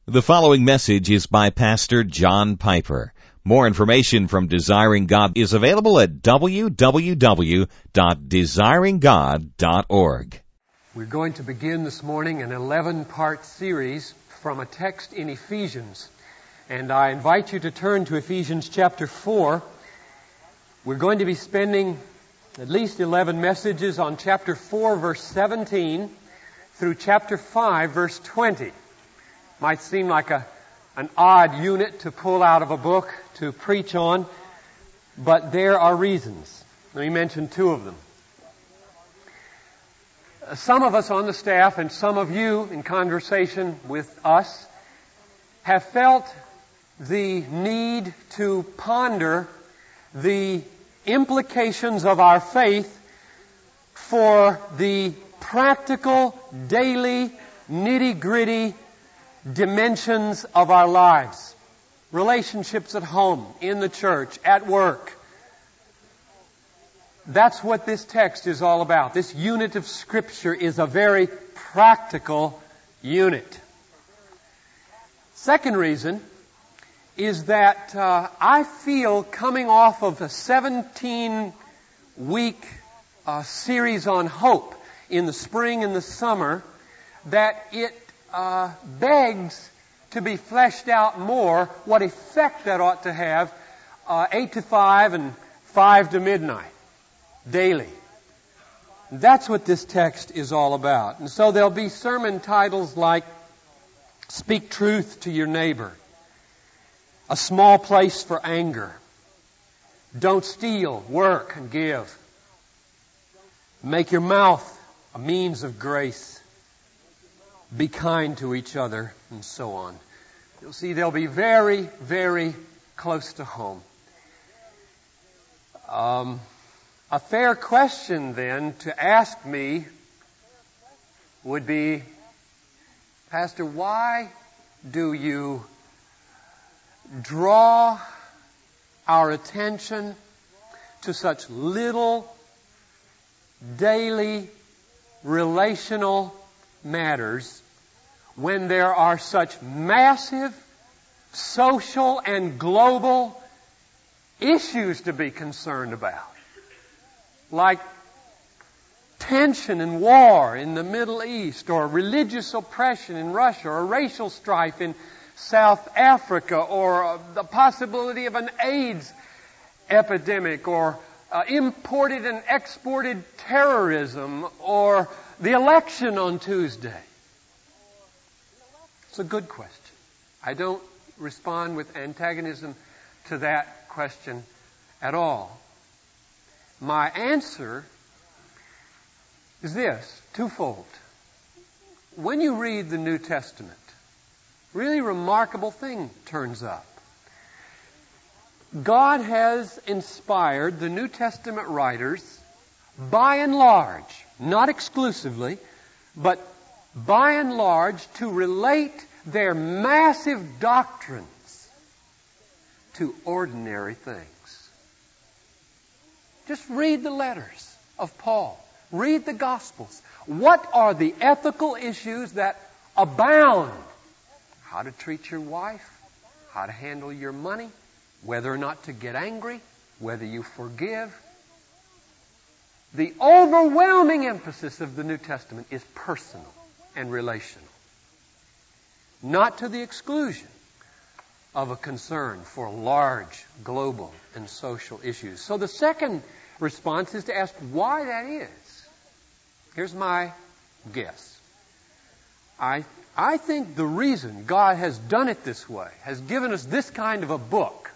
The following message is by Pastor John Piper. More information from Desiring God is available at www.desiringgod.org. We're going to begin this morning an 11-part series from a text in Ephesians. And I invite you to turn to Ephesians chapter 4. We're going to be spending at least 11 messages on chapter 4, verse 17 through chapter 5, verse 20. Might seem like an odd unit to pull out of a book to preach on, but there are reasons. Let me mention two of them. Some of us on the staff and some of you in conversation with us have felt the need to ponder the implications of our faith for the practical, daily, nitty-gritty dimensions of our lives. Relationships at home, in the church, at work. That's what this text is all about. This unit of Scripture is a very practical unit. Second reason is that I feel coming off of a 17-week series on hope in the spring and the summer that it begs to be fleshed out more what effect that ought to have 8 to 5 and 5 to midnight daily. That's what this text is all about. And so there'll be sermon titles like Speak Truth to Your Neighbor, A Small Place for Anger, Don't Steal, Work and Give, Make Your Mouth a Means of Grace, Be kind to each other, and so on. You'll see they'll be very, very close to home. A fair question then to ask me would be, Pastor, why do you draw our attention to such little daily relational matters when there are such massive social and global issues to be concerned about? Like tension and war in the Middle East, or religious oppression in Russia, or racial strife in South Africa, or the possibility of an AIDS epidemic, or imported and exported terrorism, or the election on Tuesday. It's a good question. I don't respond with antagonism to that question at all. My answer is this, twofold. When you read the New Testament, really remarkable thing turns up. God has inspired the New Testament writers, by and large, not exclusively, but by and large, to relate their massive doctrines to ordinary things. Just read the letters of Paul. Read the Gospels. What are the ethical issues that abound? How to treat your wife, how to handle your money, whether or not to get angry, whether you forgive. The overwhelming emphasis of the New Testament is personal and relational, not to the exclusion of a concern for large global and social issues. So the second response is to ask why that is. Here's my guess. I think the reason God has done it this way, has given us this kind of a book,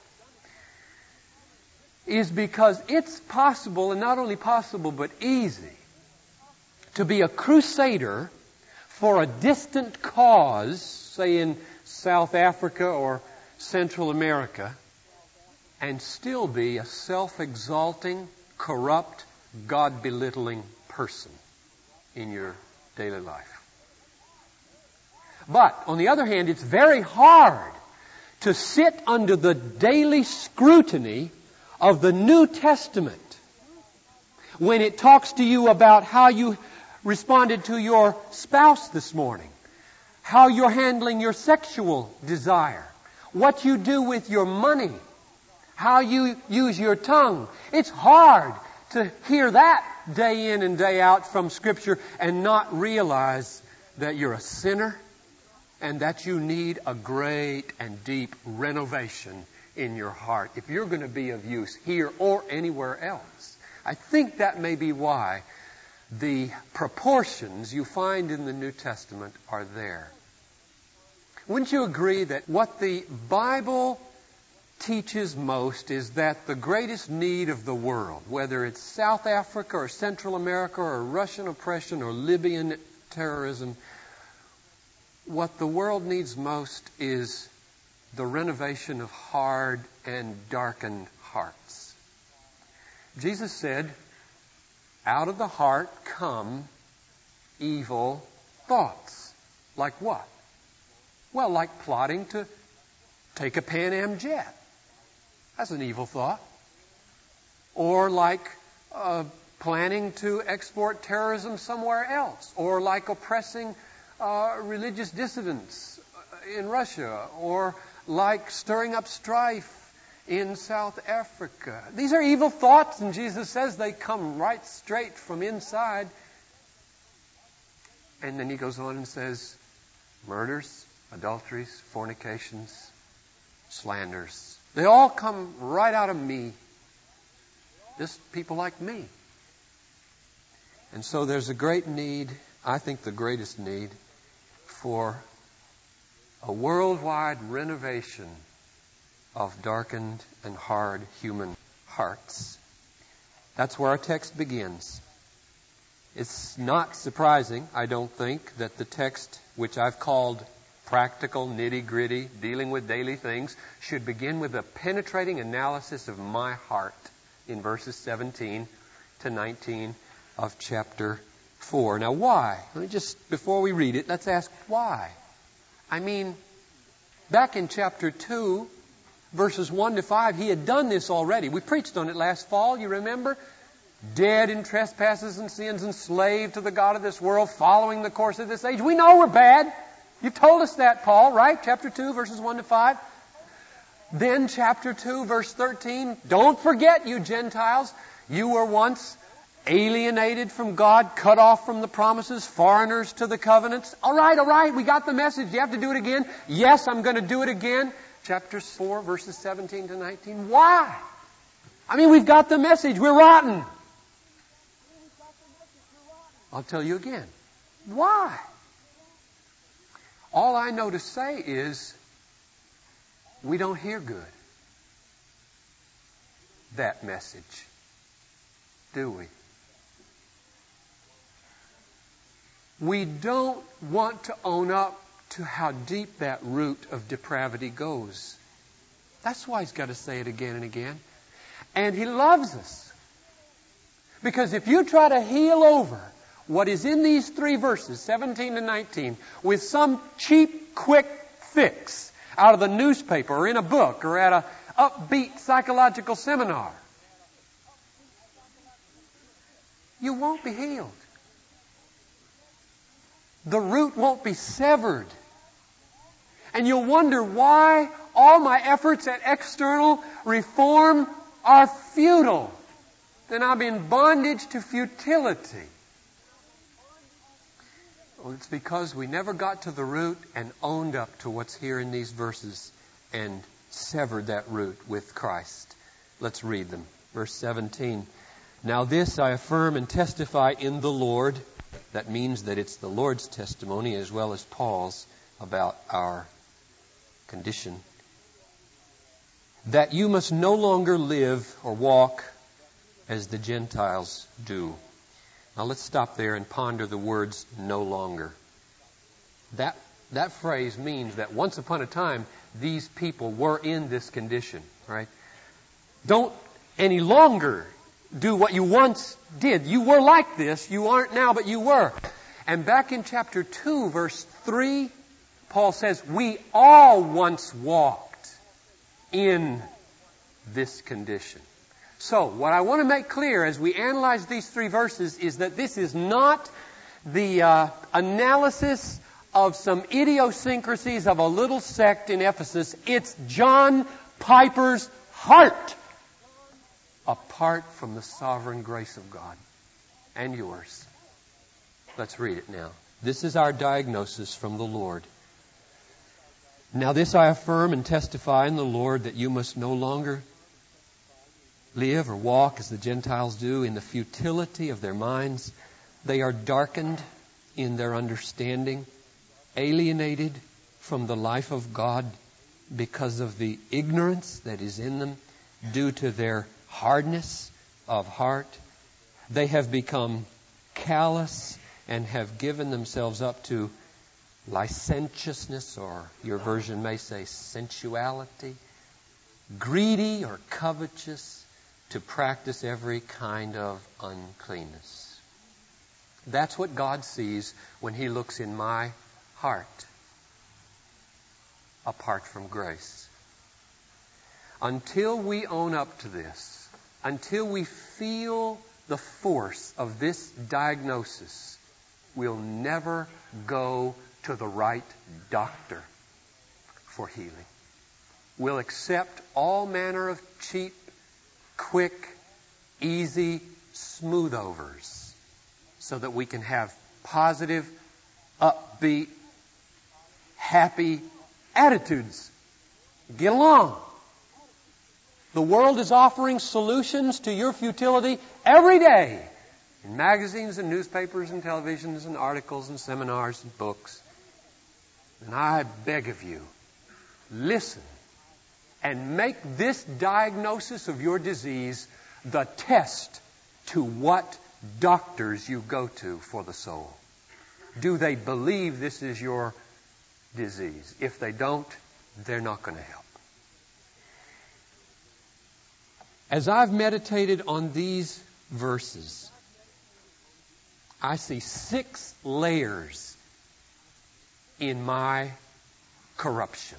is because it's possible, and not only possible but easy, to be a crusader for a distant cause, say in South Africa or Central America, and still be a self-exalting, corrupt, God-belittling person in your daily life. But, on the other hand, it's very hard to sit under the daily scrutiny of the New Testament when it talks to you about how you responded to your spouse this morning, how you're handling your sexual desire, what you do with your money, how you use your tongue. It's hard to hear that day in and day out from Scripture and not realize that you're a sinner and that you need a great and deep renovation in your heart if you're going to be of use here or anywhere else. I think that may be why the proportions you find in the New Testament are there. Wouldn't you agree that what the Bible teaches most is that the greatest need of the world, whether it's South Africa or Central America or Russian oppression or Libyan terrorism, what the world needs most is the renovation of hard and darkened hearts. Jesus said, out of the heart come evil thoughts. Like what? Well, like plotting to take a Pan Am jet. That's an evil thought. Or like planning to export terrorism somewhere else. Or like oppressing religious dissidents in Russia. Or like stirring up strife in South Africa. These are evil thoughts, and Jesus says they come right straight from inside. And then he goes on and says, murders, adulteries, fornications, slanders. They all come right out of me. Just people like me. And so there's a great need, I think the greatest need, for a worldwide renovation of darkened and hard human hearts. That's where our text begins. It's not surprising, I don't think, that the text, which I've called practical, nitty-gritty, dealing with daily things, should begin with a penetrating analysis of my heart in verses 17 to 19 of chapter 4. Now, why? Let me just, before we read it, let's ask why. I mean, back in chapter 2, verses 1 to 5, he had done this already. We preached on it last fall, you remember? Dead in trespasses and sins, enslaved to the God of this world, following the course of this age. We know we're bad. You've told us that, Paul, right? Chapter 2, verses 1 to 5. Then chapter 2, verse 13. Don't forget, you Gentiles, you were once alienated from God, cut off from the promises, foreigners to the covenants. All right, we got the message. You have to do it again. Yes, I'm going to do it again. Chapter 4, verses 17 to 19. Why? I mean, we've got the message. We're rotten. I'll tell you again. Why? All I know to say is we don't hear good. That message. Do we? We don't want to own up to how deep that root of depravity goes. That's why he's got to say it again and again. And he loves us. Because if you try to heal over what is in these 3 verses, 17 to 19, with some cheap, quick fix out of the newspaper or in a book or at an upbeat psychological seminar, you won't be healed. The root won't be severed. And you'll wonder why all my efforts at external reform are futile. Then I'm in bondage to futility. Well, it's because we never got to the root and owned up to what's here in these verses and severed that root with Christ. Let's read them. Verse 17. Now this I affirm and testify in the Lord. That means that it's the Lord's testimony as well as Paul's about our condition. That you must no longer live or walk as the Gentiles do. Now let's stop there and ponder the words no longer. That phrase means that once upon a time these people were in this condition, right? Don't any longer do what you once did. You were like this. You aren't now, but you were. And back in chapter 2, verse 3, Paul says, we all once walked in this condition. So, what I want to make clear as we analyze these 3 verses is that this is not the analysis of some idiosyncrasies of a little sect in Ephesus. It's John Piper's heart, apart from the sovereign grace of God and yours. Let's read it now. This is our diagnosis from the Lord. Now this I affirm and testify in the Lord, that you must no longer live or walk as the Gentiles do in the futility of their minds. They are darkened in their understanding, alienated from the life of God because of the ignorance that is in them due to their hardness of heart. They have become callous and have given themselves up to licentiousness, or your version may say sensuality, greedy or covetous, to practice every kind of uncleanness. That's what God sees when He looks in my heart, apart from grace. Until we own up to this, until we feel the force of this diagnosis, we'll never go to the right doctor for healing. We'll accept all manner of cheap, quick, easy smooth-overs so that we can have positive, upbeat, happy attitudes. Get along. The world is offering solutions to your futility every day in magazines and newspapers and televisions and articles and seminars and books. And I beg of you, listen and make this diagnosis of your disease the test to what doctors you go to for the soul. Do they believe this is your disease? If they don't, they're not going to help. As I've meditated on these verses, I see 6 layers in my corruption.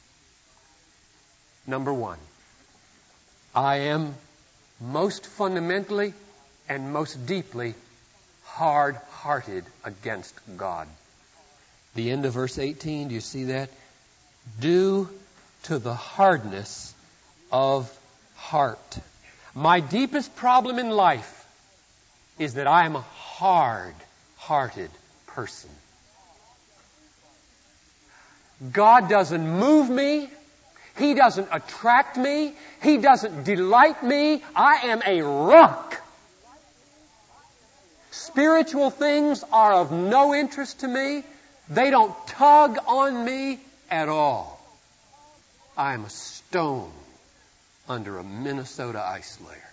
Number 1, I am most fundamentally and most deeply hard-hearted against God. The end of verse 18, do you see that? Due to the hardness of heart. My deepest problem in life is that I am a hard-hearted person. God doesn't move me. He doesn't attract me. He doesn't delight me. I am a rock. Spiritual things are of no interest to me. They don't tug on me at all. I am a stone under a Minnesota ice layer.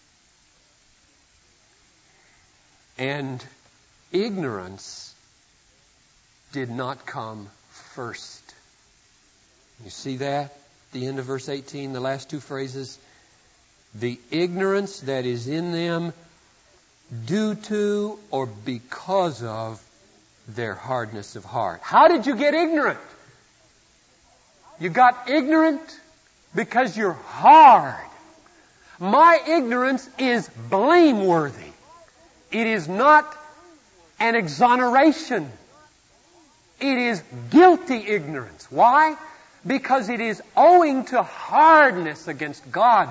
And ignorance did not come first. You see that? The end of verse 18, the last 2 phrases. The ignorance that is in them due to or because of their hardness of heart. How did you get ignorant? You got ignorant because you're hard. My ignorance is blameworthy. It is not an exoneration. It is guilty ignorance. Why? Because it is owing to hardness against God.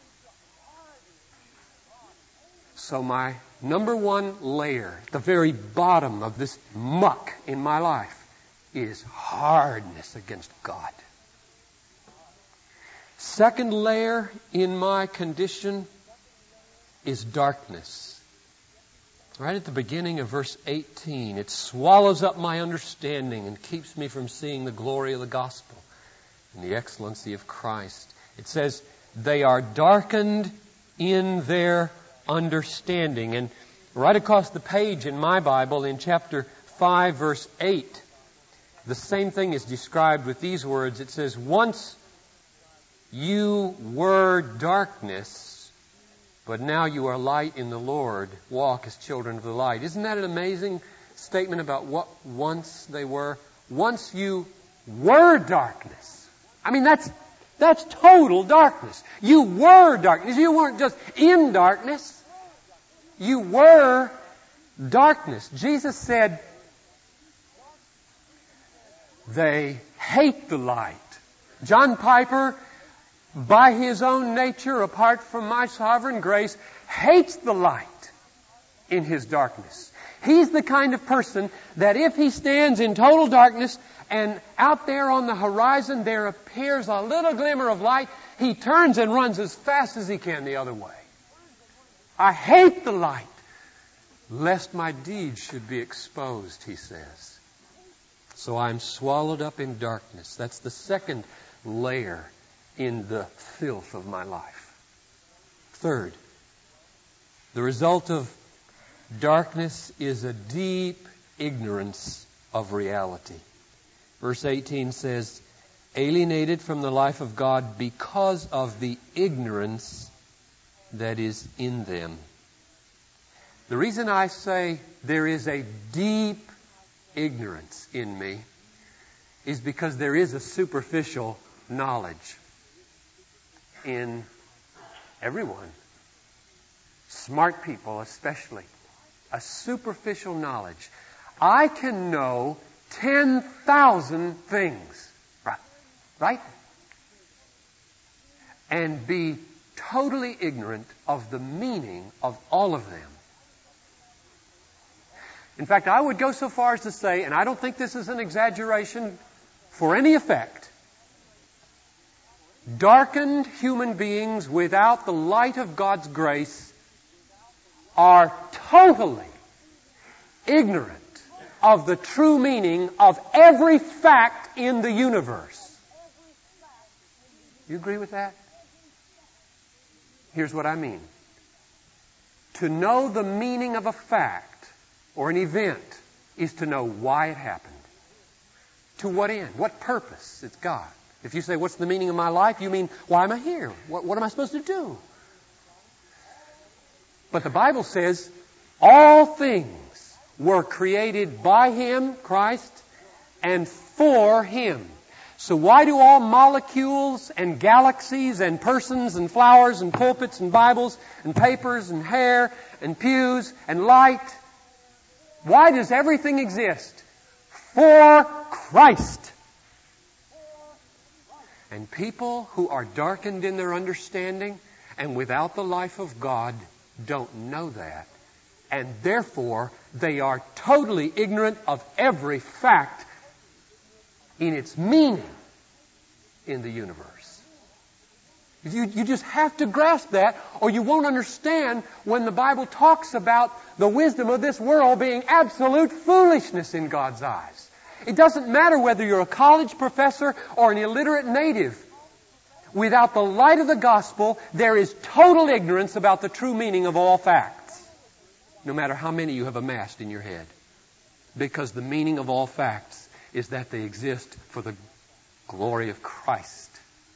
So my number 1 layer, the very bottom of this muck in my life, is hardness against God. Second layer in my condition is darkness. Right at the beginning of verse 18, it swallows up my understanding and keeps me from seeing the glory of the gospel and the excellency of Christ. It says, they are darkened in their understanding. And right across the page in my Bible, in chapter 5, verse 8, the same thing is described with these words. It says, once you were darkness, but now you are light in the Lord. Walk as children of the light. Isn't that an amazing statement about what once they were? Once you were darkness. I mean, that's total darkness. You were darkness. You weren't just in darkness. You were darkness. Jesus said, They hate the light. John Piper, by his own nature, apart from my sovereign grace, hates the light in his darkness. He's the kind of person that if he stands in total darkness and out there on the horizon there appears a little glimmer of light, he turns and runs as fast as he can the other way. I hate the light, lest my deeds should be exposed, he says. So I'm swallowed up in darkness. That's the second layer in the filth of my life. Third, the result of darkness is a deep ignorance of reality. Verse 18 says, alienated from the life of God because of the ignorance that is in them. The reason I say there is a deep ignorance in me is because there is a superficial knowledge in everyone. Smart people especially. A superficial knowledge. I can know 10,000 things, right? And be totally ignorant of the meaning of all of them. In fact, I would go so far as to say, and I don't think this is an exaggeration for any effect, darkened human beings without the light of God's grace are totally ignorant of the true meaning of every fact in the universe. You agree with that? Here's what I mean. To know the meaning of a fact or an event is to know why it happened. To what end? What purpose it's got. If you say, what's the meaning of my life? You mean, why am I here? What am I supposed to do? But the Bible says, all things were created by Him, Christ, and for Him. So why do all molecules and galaxies and persons and flowers and pulpits and Bibles and papers and hair and pews and light, why does everything exist? For Christ. And people who are darkened in their understanding and without the life of God don't know that. And therefore, they are totally ignorant of every fact in its meaning in the universe. You just have to grasp that, or you won't understand when the Bible talks about the wisdom of this world being absolute foolishness in God's eyes. It doesn't matter whether you're a college professor or an illiterate native. Without the light of the gospel, there is total ignorance about the true meaning of all facts, no matter how many you have amassed in your head. Because the meaning of all facts is that they exist for the glory of Christ.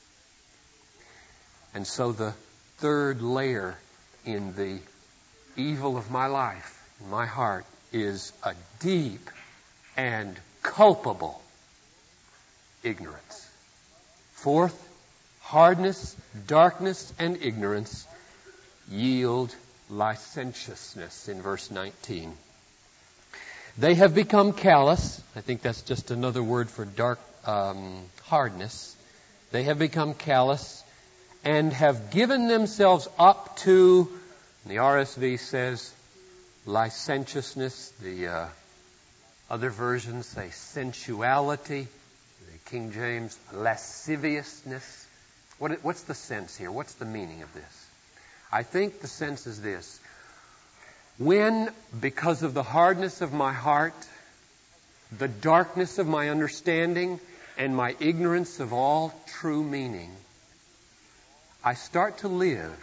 And so the third layer in the evil of my life, in my heart, is a deep and culpable ignorance. Fourth, hardness, darkness, and ignorance yield licentiousness in verse 19. They have become callous. I think that's just another word for hardness. They have become callous and have given themselves up to, the RSV says, licentiousness. The other versions say sensuality. The King James, lasciviousness. What's the sense here? What's the meaning of this? I think the sense is this. When, because of the hardness of my heart, the darkness of my understanding, and my ignorance of all true meaning, I start to live,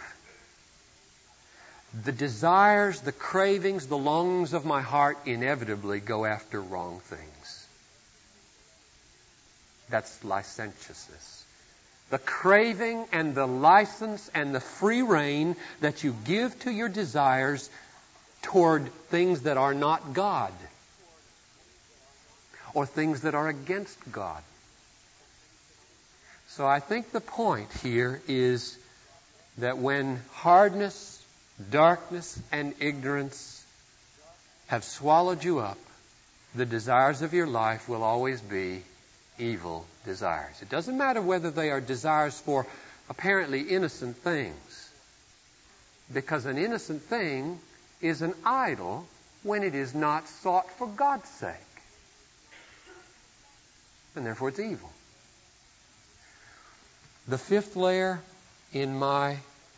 the desires, the cravings, the longings of my heart inevitably go after wrong things. That's licentiousness. The craving and the license and the free rein that you give to your desires toward things that are not God or things that are against God. So I think the point here is that when hardness, darkness, and ignorance have swallowed you up, the desires of your life will always be evil desires. It doesn't matter whether they are desires for apparently innocent things, because an innocent thing is an idol when it is not sought for God's sake. And therefore it's evil. The fifth layer in my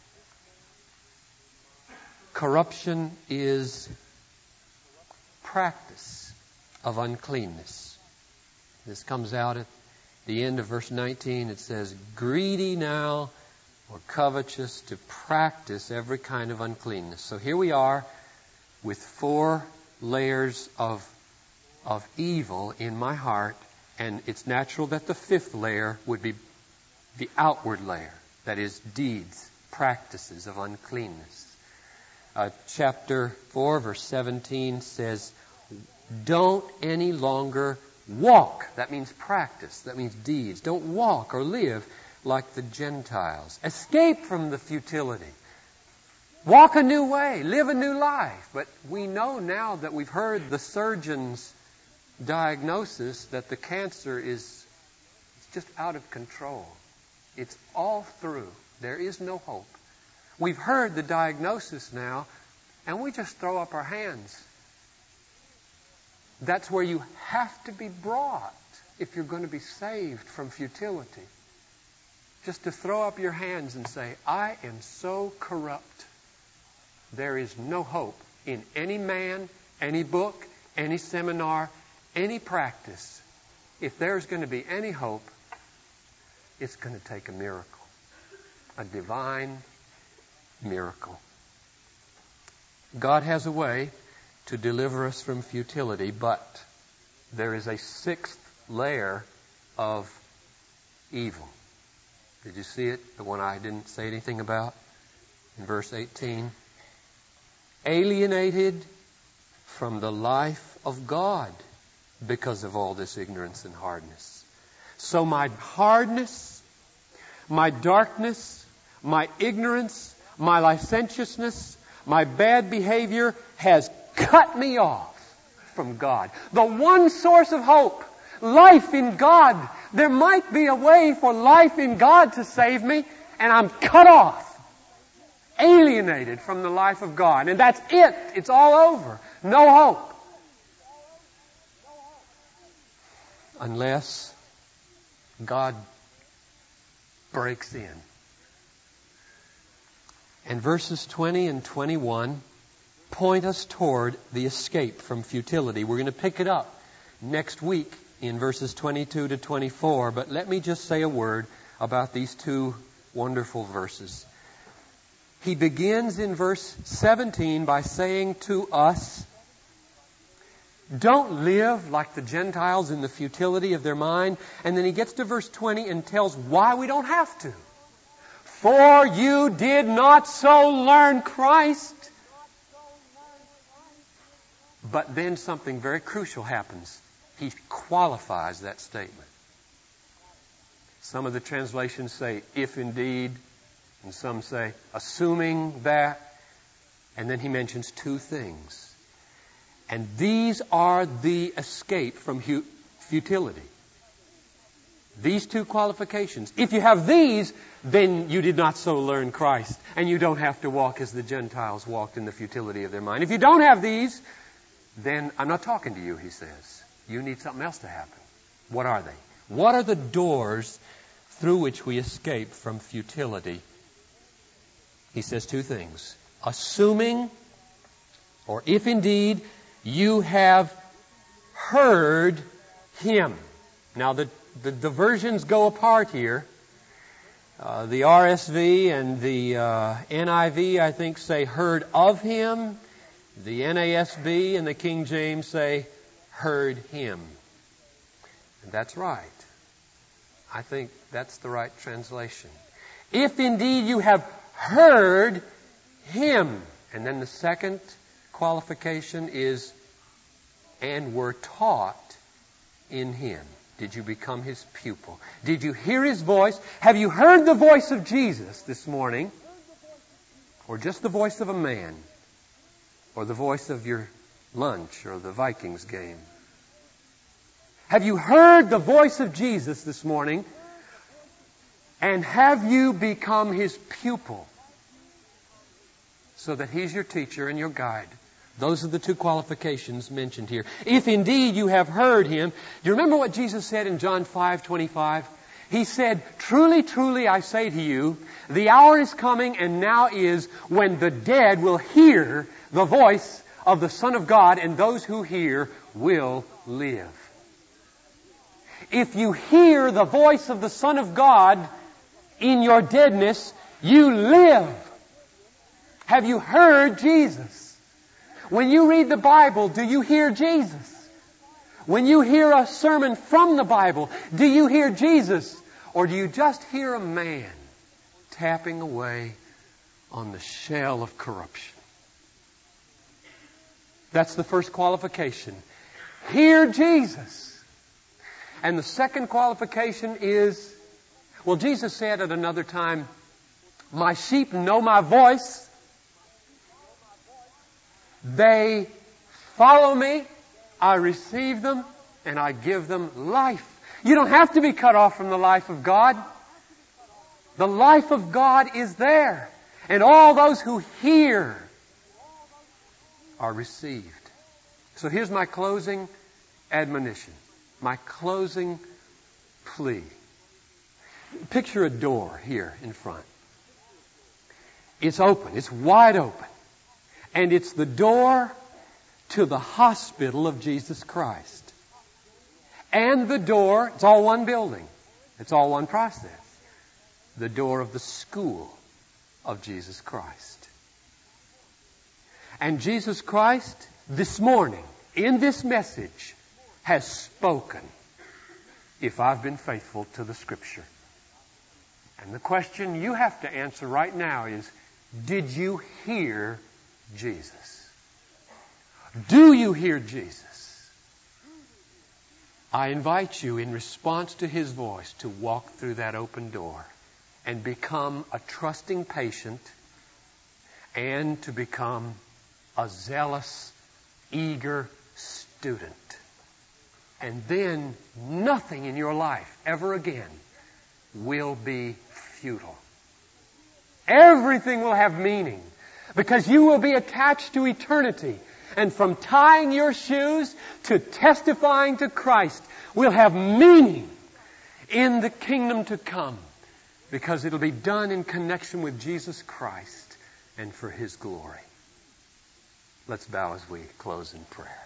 corruption is practice of uncleanness. This comes out at the end of verse 19. It says, greedy now or covetous to practice every kind of uncleanness. So here we are with 4 layers of evil in my heart, and it's natural that the 5th layer would be the outward layer, that is, deeds, practices of uncleanness. Chapter 4, verse 17 says, don't any longer walk. That means practice. That means deeds. Don't walk or live like the Gentiles. Escape from the futility. Walk a new way. Live a new life. But we know now that we've heard the surgeon's diagnosis that the cancer is just out of control. It's all through. There is no hope. We've heard the diagnosis now, and we just throw up our hands. That's where you have to be brought if you're going to be saved from futility. Just to throw up your hands and say, I am so corrupt. There is no hope in any man, any book, any seminar, any practice. If there's going to be any hope, it's going to take a miracle. A divine miracle. God has a way to deliver us from futility, but there is a 6th layer of evil. Did you see it? The one I didn't say anything about? In verse 18. Alienated from the life of God because of all this ignorance and hardness. So my hardness, my darkness, my ignorance, my licentiousness, my bad behavior has cut me off from God. The one source of hope, life in God. There might be a way for life in God to save me, and I'm cut off. Alienated from the life of God. And that's it. It's all over. No hope. Unless God breaks in. And verses 20 and 21 point us toward the escape from futility. We're going to pick it up next week in verses 22 to 24. But let me just say a word about these 2 wonderful verses. He begins in verse 17 by saying to us, don't live like the Gentiles in the futility of their mind. And then he gets to verse 20 and tells why we don't have to. For you did not so learn Christ. But then something very crucial happens. He qualifies that statement. Some of the translations say, if indeed, and some say, assuming that. And then he mentions 2 things. And these are the escape from futility. These 2 qualifications. If you have these, then you did not so learn Christ. And you don't have to walk as the Gentiles walked in the futility of their mind. If you don't have these, then I'm not talking to you, he says. You need something else to happen. What are they? What are the doors through which we escape from futility? He says 2 things. Assuming, or if indeed you have heard Him. Now the versions go apart here. The RSV and the NIV, I think, say heard of Him. The NASB and the King James say heard Him. And that's right. I think that's the right translation. If indeed you have heard Him. And then the second qualification is, and were taught in Him. Did you become His pupil? Did you hear His voice? Have you heard the voice of Jesus this morning? Or just the voice of a man? Or the voice of your lunch or the Vikings game? Have you heard the voice of Jesus this morning? And have you become His pupil so that He's your teacher and your guide? Those are the two qualifications mentioned here. If indeed you have heard Him. Do you remember what Jesus said in John 5:25? He said, "Truly, truly, I say to you, the hour is coming and now is when the dead will hear the voice of the Son of God, and those who hear will live." If you hear the voice of the Son of God in your deadness, you live. Have you heard Jesus? When you read the Bible, do you hear Jesus? When you hear a sermon from the Bible, do you hear Jesus? Or do you just hear a man tapping away on the shell of corruption? That's the first qualification. Hear Jesus. And the second qualification is, well, Jesus said at another time, "My sheep know my voice. They follow me. I receive them, and I give them life." You don't have to be cut off from the life of God. The life of God is there. And all those who hear are received. So here's my closing admonition. My closing plea. Picture a door here in front. It's open. It's wide open. And it's the door to the hospital of Jesus Christ. And the door, it's all one building. It's all one process. The door of the school of Jesus Christ. And Jesus Christ, this morning, in this message, has spoken, if I've been faithful to the Scripture. And the question you have to answer right now is, did you hear Jesus? Do you hear Jesus? I invite you, in response to His voice, to walk through that open door and become a trusting patient and to become a zealous, eager student. And then nothing in your life ever again will be futile. Everything will have meaning because you will be attached to eternity. And from tying your shoes to testifying to Christ will have meaning in the kingdom to come because it'll be done in connection with Jesus Christ and for His glory. Let's bow as we close in prayer.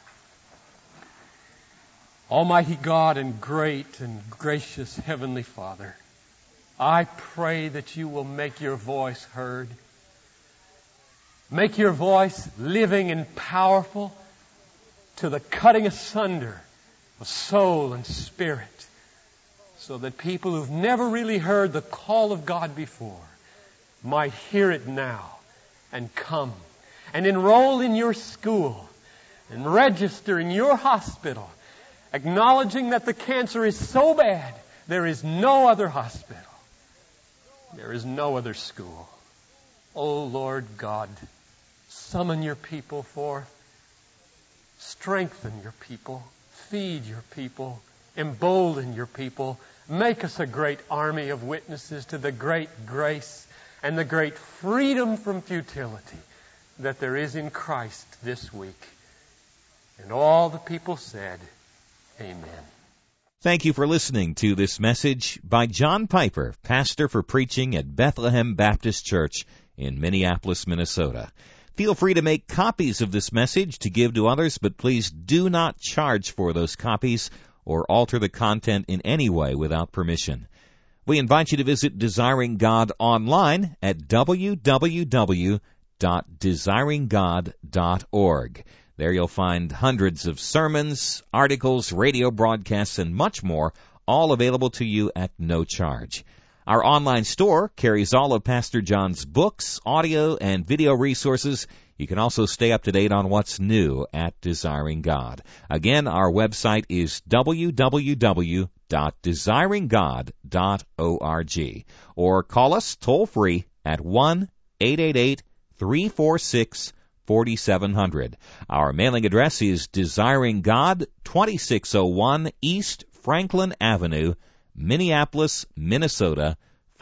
Almighty God and great and gracious Heavenly Father, I pray that you will make your voice heard. Make your voice living and powerful to the cutting asunder of soul and spirit, so that people who've never really heard the call of God before might hear it now and come and enroll in your school and register in your hospital, acknowledging that the cancer is so bad there is no other hospital. There is no other school. Oh, Lord God, summon your people forth. Strengthen your people. Feed your people. Embolden your people. Make us a great army of witnesses to the great grace and the great freedom from futility that there is in Christ this week. And all the people said, Amen. Thank you for listening to this message by John Piper, pastor for preaching at Bethlehem Baptist Church in Minneapolis, Minnesota. Feel free to make copies of this message to give to others, but please do not charge for those copies or alter the content in any way without permission. We invite you to visit Desiring God online at www.desiringgod.org. There you'll find hundreds of sermons, articles, radio broadcasts, and much more, all available to you at no charge. Our online store carries all of Pastor John's books, audio, and video resources. You can also stay up to date on what's new at Desiring God. Again, our website is www.desiringgod.org. Or call us toll-free at 1-888-346- 4700. Our mailing address is Desiring God, 2601 East Franklin Avenue, Minneapolis, Minnesota,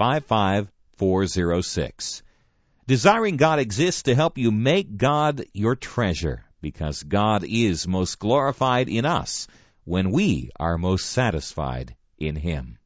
55406. Desiring God exists to help you make God your treasure, because God is most glorified in us when we are most satisfied in Him.